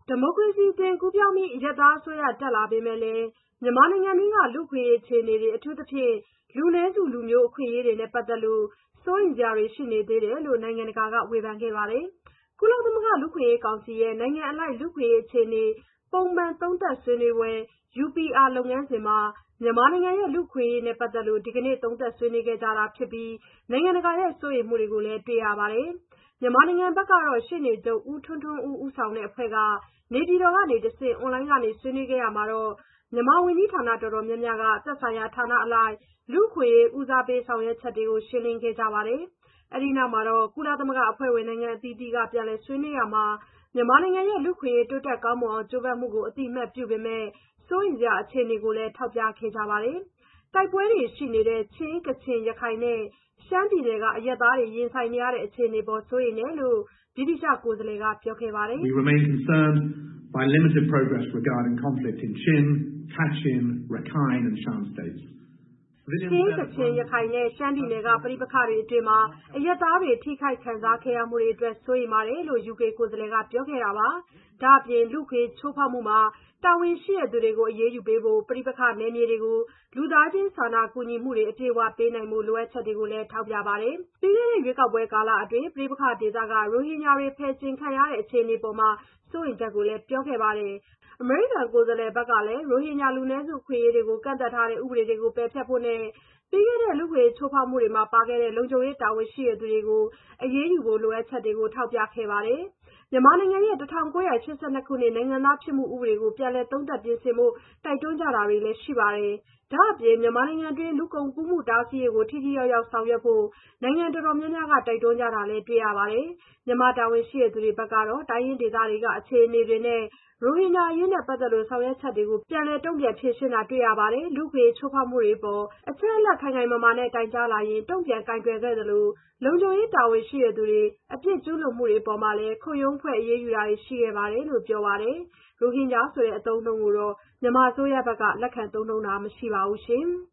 ဒီမိုကရေစီအသွင်ကူးပြောင်းပြီးအရပ်သားအစိုးရတက်လာပေမဲ့လည်းမြန်မာနိုင်ငံတွင်းကလူ့အခွင့်အရေးအခြေအနေတွေအထူးသဖြင့်လူနည်းစုလူမျိုးအခွင့်အရေးတွေနဲ့ပတ်သက်လို့စိုးရိမ်စရာတွေရှိနေသေးတယ်လို့နိုင်ငံတကာကဝေဖန်ခဲ့ပါတယ်။ကုလသမဂ္ဂလူ့အခွင့်အရေးကောင်စီရဲ့နိုင်ငံအလိုက်လူ့အခွင့်အရေးအခြေအနေပုံမှန်သုံးသပ်ဆွေးနွေးပွဲ UPR လုပ်ငန်းစဉ်မှာမြန်မာနိုင်ငံရဲ့လူ့အခွင့်အရေးနဲ့ပတ်သက်လို့ဒီကနေ့သုံးသပ်ဆွေးနွေးခဲ့ကြတာဖြစ်ပြီးနိုင်ငံတကာရဲ့စိုးရိမ်မှုတွေကိုလည်းတွေ့ရပါတယ်။မြန်မာနိုင်ငံဘက်ကတော့ရှေ့နေချုပ်ဦးထွန်းထွန်းဦးဦးဆောင်တဲ့အဖွဲ့ကနေပြည်တော်ကနေတဆင့်အွန်လိုင်းကနေဆွေးနွေးခဲ့ရာမှာမြန်မာဝန်ကြီးဌာနတော်တော်များများကသက်ဆိုင်ရာဌာနအလိုက်လူ့အခွင့်အရေးဦးစားပေးဆောင်ရွက်ချက်တွေကိုရှင်းလင်းခဲ့ကြပါတယ်။အဲဒီနောက်မှာကုလသမဂ္ဂအဖွဲ့ဝင်နိုင်ငံအသီးသီးကပြန်လည်ဆွေးနွေးရာမှာမြန်မာနိုင်ငံရဲ့လူ့အခွင့်အရေးတိုးတက်ကောင်းမွန်အောင်ကြိုးပမ်းမှုကိုအသိအမှတ်ပြုပေမဲ့စိုးရိမ်စရာအခြေအနေကိုလည်းထောက်ပြခဲ့ကြပါတယ်။တိုက်ပွဲတွေရှိနေတဲ့ချင်း၊ကချင်၊ရခိုင်နဲ့ရှမ်းပြည်နယ်ကအရပ်သားတွေရင်ဆိုင်နေရတဲ့အခြေအနေပေါ်စိုးရိမ်တယ်လို့ဗြိတိသျှကိုယ်စားလှယ်ကပြောခဲ့ပါတယ်။ We remain concerned by limited progress regarding conflict in Chin, Kachin, Rakhine and Shan states. ချင်း၊ကချင်၊ရခိုင်နဲ့ရှမ်းပြည်နယ်ကပဋိပက္ခတွေအတွင်းအရပ်သားတွေထိခိုက်ခံစားခဲ့ရမှုတွေအတွက်စိုးရိမ်ပါတယ်လို့ UK ကိုယ်စားလှယ်ကပြောခဲ့တာပါ။ဒါ့အပြင်လူ့အခွင့်အရေးချိုးဖောက်မှုမှာတာဝန်ရှိသူတွေကိုအရေးယူပေးဖို့ပဋိပက္ခနယ်မြေတွေကိုလူသားချင်းစာနာကူညီမှုတွေအပြည့်အဝပေးနိုင်ဖို့လိုအပ်ချက်တွေကိုလည်းထောက်ပြပါတယ်။ပြီးခဲ့တဲ့ရွေးကောက်ပွဲကာလအတွင်းပဋိပက္ခဒေသကရိုဟင်ဂျာတွေဖယ်ကျဉ်ခံရတဲ့အခြေအနေအပေါ်စိုးရိမ်ချက်ကိုလည်းပြောခဲ့ပါတယ်။အမေရိကန်ကိုယ်စားလှယ်ဘက်ကလည်းရိုဟင်ဂျာလူနည်းစုအခွင့်အရေးတွေကိုကန့်သတ်ထားတဲ့ဥပဒေတွေကိုပယ်ဖျက်ဖို့နဲ့ပြီးခဲ့တဲ့လူ့အခွင့်အရေးချိုးဖောက်မှုတွေမှာပါခဲ့တဲ့လုံခြုံရေးတာဝန်ရှိသူတွေကိုအရေးယူဖို့လိုအပ်ချက်တွေကိုထောက်ပြခဲ့ပါတယ်။မြန်မာနိုင်ငံရဲ့1982ခုနှစ်နိုင်ငံသားဖြစ်မှုဥပဒေကိုပြန်လည်သုံးသပ်ပြင်ဆင်ဖို့တိုက်တွန်းကြတာတွေလည်းရှိပါတယ်။ဒါ့အပြင်မြန်မာနိုင်ငံတွင်းလူကုန်ကူးမှုတားဆီးရေးကိုထိထိရောက်ရောက်ဆောင်ရွက်ဖို့နိုင်ငံတော်တော်များများကတိုက်တွန်းကြတာလည်းတွေ့ရပါတယ်။မြန်မာတာဝန်ရှိသူတွေဘက်ကတော့တိုင်းရင်းဒေသတွေကအခြေအနေတွေနဲ့ရိုဟင်ဂျာအရေးနဲ့ပတ်သက်လို့ဆောင်ရွက်ချက်တွေကိုပြန်လည်တုံ့ပြန်ဖြေရှင်းတာတွေ့ရပါတယ်။လူ့အခွင့်အရေးချိုးဖောက်မှုတွေအပေါ်အချက်အလက်ခိုင်ခိုင်မာမာနဲ့တိုင်ကြားလာရင်တုံ့ပြန်ကိုင်တွယ်ခဲ့သလိုလုံခြုံရေးတာဝန်ရှိသူတွေအပြစ်ကျူးလွန်မှုတွေအပေါ်လည်းခုံရုံးဖွဲ့အရေးယူတာတွေရှိခဲ့ပါတယ်လို့ပြောပါတယ်။ရိုဟင်ဂျာဆိုတဲ့အသုံးအနှုန်းကိုတော့မြန်မာအစိုးရဘက်ကလက်ခံသုံးနှုန်းတာမရှိပါဘူးရှင်။